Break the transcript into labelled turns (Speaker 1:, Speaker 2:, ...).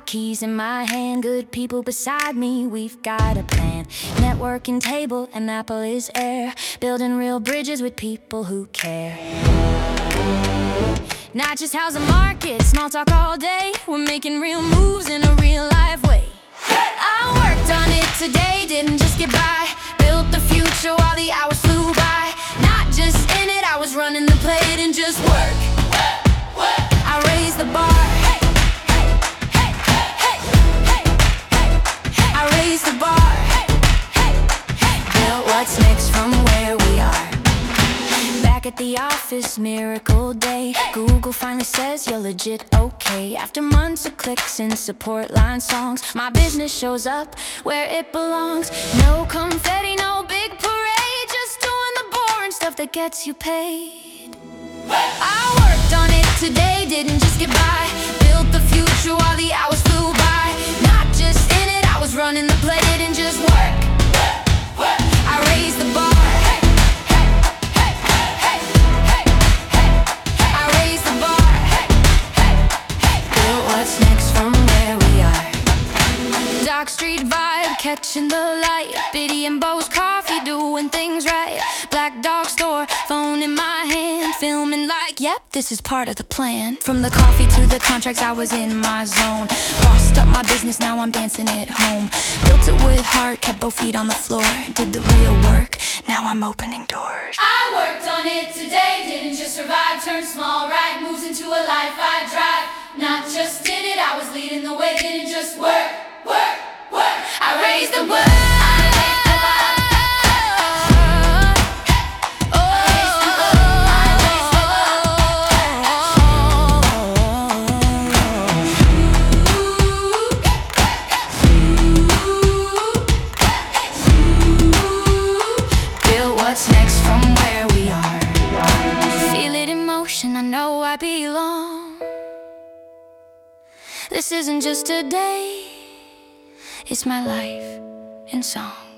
Speaker 1: keys in my hand, good people beside me, we've got a plan. Networking table and Apple is air, building real bridges with people who care. Not just how's the market, small talk all day. We're making real moves in a real life way. I worked on it today, didn't just get by. Built the future while the hours flew by. Not just in it, I was running the play. Didn't just work, I raised the bar. I raised the bar. Built what's next from where we are. Back at the office, miracle day. Google finally says you're legit okay. After months of clicks and support line songs, my business shows up where it belongs. No confetti, no big parade, just doing the boring stuff that gets you paid. I worked on it today, didn't just get by. Built the future while the hours flew by. Not just in it, I was running the play. Didn't just work, I raised the bar. I raised the bar. Built what's next from where we are. Dock Street vibe, catching the light. Biddy and Bo's coffee, doing things right. Black Dog store, phone in my hand, filming like, yep, this is part of the plan. From the coffee to the contracts, I was in my zone. Bossed up my business, now I'm dancing at home. Built it with heart, kept both feet on the floor. Did the real work, now I'm opening doors.
Speaker 2: I worked on it today, didn't just survive. Turned small right moves into a life I drive. Not just in it, I was leading the way. Didn't just work, I raised the work.
Speaker 1: What's next from where we are? Feel it in motion, I know I belong. This isn't just a day, it's my life in song.